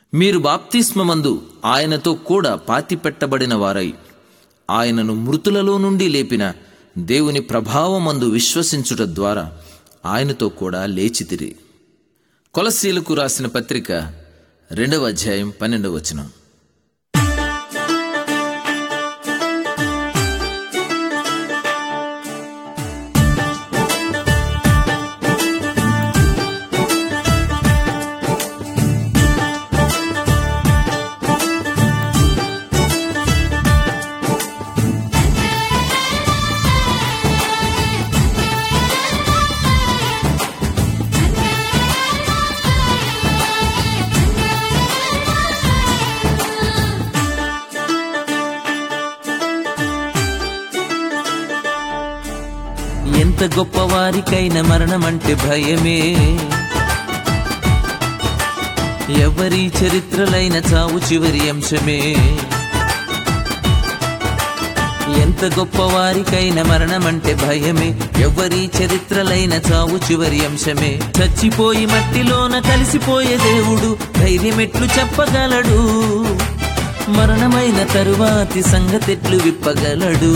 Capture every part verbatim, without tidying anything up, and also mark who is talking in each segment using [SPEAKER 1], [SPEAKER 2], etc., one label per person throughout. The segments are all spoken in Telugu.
[SPEAKER 1] మీరు బాప్తిస్మమందు ఆయనతో కూడా పాతిపెట్టబడిన వారై ఆయనను మృతులలో నుండి లేపిన దేవుని ప్రభావమందు విశ్వసించుట ద్వారా ఆయనతో కూడా లేచితిరి. కొలస్సీలకు రాసిన పత్రిక రెండవ అధ్యాయం పన్నెండవ వచనం.
[SPEAKER 2] ఎంత గొప్పవారికైనా మరణమంటే భయమే, ఎవరి చరిత్రలైన చావు చివరి అంశమే. ఎంత గొప్పవారికైనా మరణమంటే భయమే, ఎవరి చరిత్రలైన చావు చివరి అంశమే. చచ్చిపోయి మట్టిలోన కలిసిపోయే దేవుడు ధైర్యమెట్లు చెప్పగలడు, మరణమైన తరువాతి సంగతెట్లు విప్పగలడు.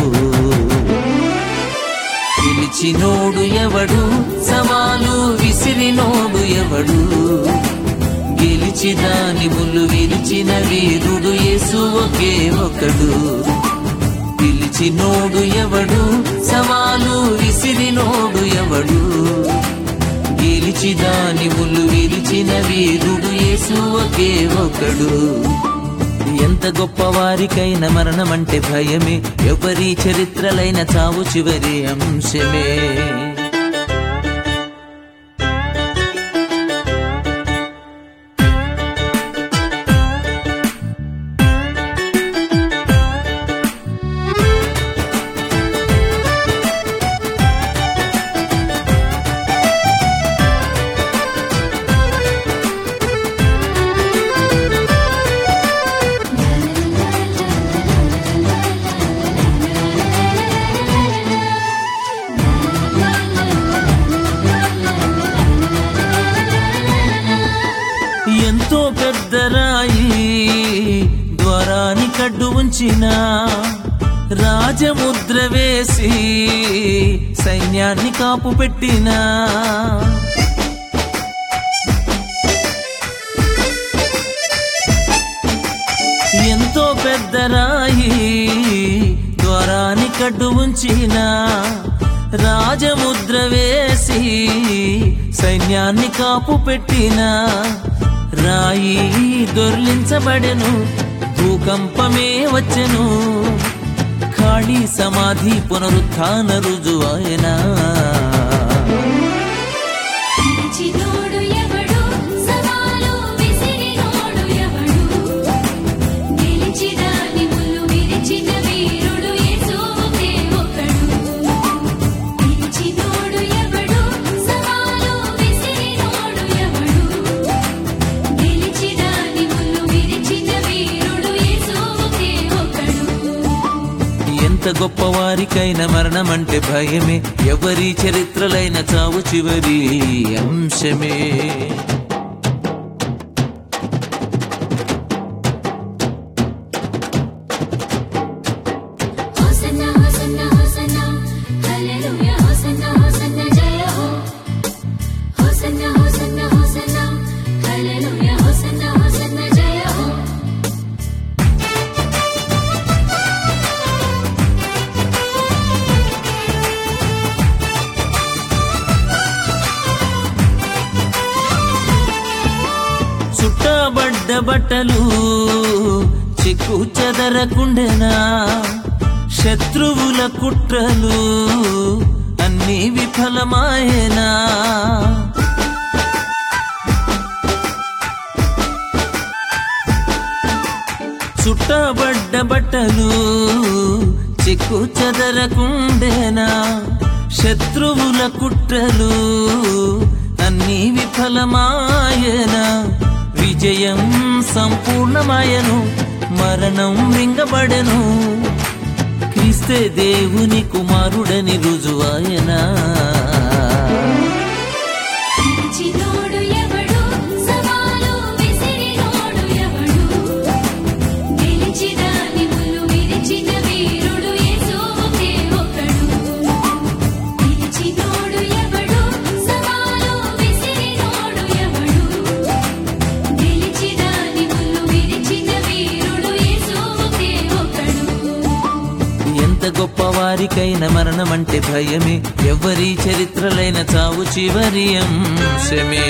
[SPEAKER 2] పిలిచినోడు ఎవడు, సవాలు విసిరినోడు ఎవడు, గెలిచిదాని ముళ్ళు విరిచిన వీరుడు యేసు ఒకే ఒకడు. పిలిచినోడు ఎవడు, సవాలు విసిరినోడు ఎవడు, గెలిచిదాని ముళ్ళు విరిచిన వీరుడు యేసు ఒకే ఒకడు. ఎంత గొప్పవారికైనా మరణమంటే భయమే, ఎవరి చరిత్రలైన చావు చివరి అంశమే. ఎంతో పెద్ద రాయి ద్వారాని కడ్డు ఉంచిన, రాజముద్ర వేసి సైన్యాన్ని కాపు పెట్టిన, ఎంతో పెద్ద రాయి ద్వారాని కడ్డు ఉంచిన, రాజముద్ర వేసి సైన్యాన్ని కాపు పెట్టిన. రాయి దొర్లించబడెను, భూకంపమే వచ్చెను, ఖాళీ సమాధి పునరుత్థాన రుజువాయనా. ఎంత గొప్పవారికైనా మరణమంటే భయమే, ఎవరి చరిత్రలైన చావు చివరి అంశమే. చుట్టబడ్డ బట్టలు చిక్కు చెదరకుండెనా, శత్రువుల కుట్రలు అన్నీ విఫలమాయేనా. చుట్టబడ్డ బట్టలు చిక్కు చెదరకుండెనా, శత్రువుల కుట్రలు అన్నీ విఫలమాయేనా. విజయం సంపూర్ణమాయను, మరణం మింగబడెను, క్రీస్తే దేవుని కుమారుడని రుజువాయనా.
[SPEAKER 3] పిలిచినోడు ఎవడు, సవాలు విసిరినోడు
[SPEAKER 1] వారికైన మరణమంటే భయమే, ఎవరి చరిత్రలైన చావు చివరి అంశమే.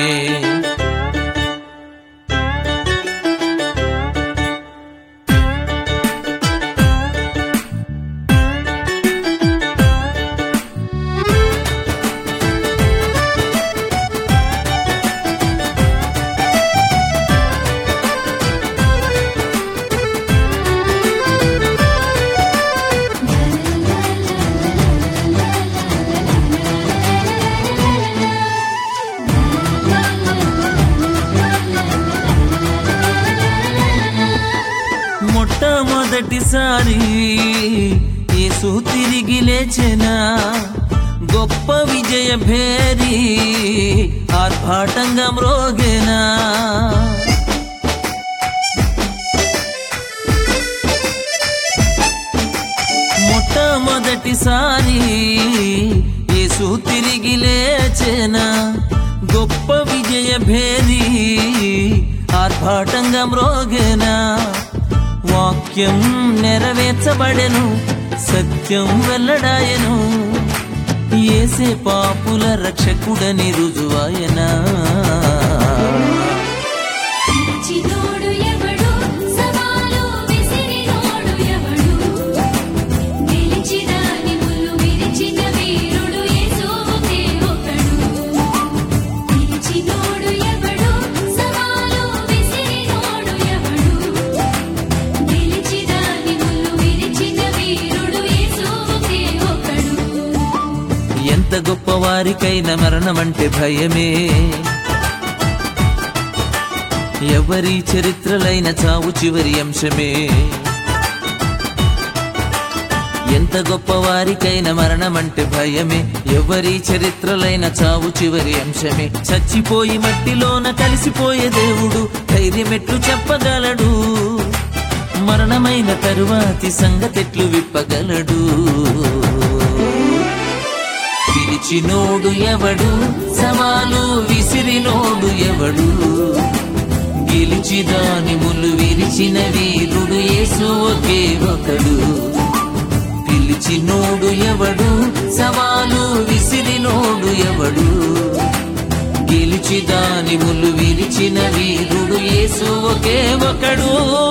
[SPEAKER 1] మొట్టమొదటిసారి యేసు తిరిగి లేచెనా, గొప్ప విజయ భేరి ఆర్భాటంగా మ్రోగెనా. మొట్టమొదటిసారి యేసు తిరిగి లేచెనా, గొప్ప విజయ భేరి ఆర్భాటంగా మ్రోగెనా. వాక్యం నెరవేర్చబడెను, సత్యం వెల్లడాయను, యేసే పాపుల రక్షకుడని రుజువాయనా. ఎంత గొప్పవారికైన మరణమంటే భయమే, ఎవరి చరిత్రలైన చావు చివరి అంశమే. ఎంత గొప్పవారికైన మరణమంటే భయమే, ఎవరి చరిత్రలైన చావు చివరి అంశమే. చచ్చిపోయి మట్టిలోన కలిసిపోయే దేవుడు ధైర్యమెట్లు చెప్పగలడు, మరణమైన తరువాతి సంగతెట్లు విప్పగలడు. పిలిచినోడు ఎవడు, సవాలు విసిరినోడు ఎవడు, గెలిచి దాని ముళ్ళు విరిచిన వీరుడు యేసు ఒకే ఒకడు. పిలిచినోడు ఎవడు, సవాలు విసిరినోడు ఎవడు, గెలిచి దాని ముళ్ళు విరిచిన వీరుడు యేసు ఒకే ఒకడు.